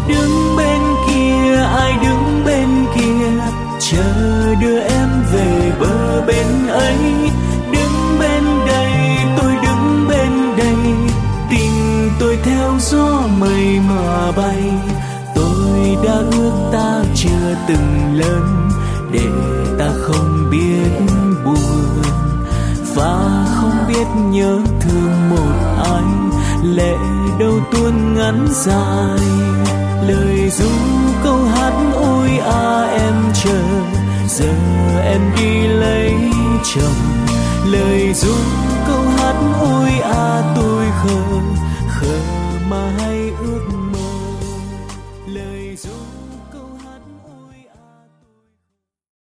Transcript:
Đứng bên kia, ai đứng bên kia, chờ đưa em về bờ bên ấy. Đứng bên đây, tôi đứng bên đây, tình tôi theo gió mây mà bay. Tôi đã ước ta chưa từng lớn, để ta không biết buồn và không biết nhớ thương một ai. Lệ đâu tuôn ngắn dài, lời ru câu hát ôi à em chờ, giờ em đi lấy chồng. Lời ru câu hát ôi à tôi khờ khờ mà hay ước mơ. Lời ru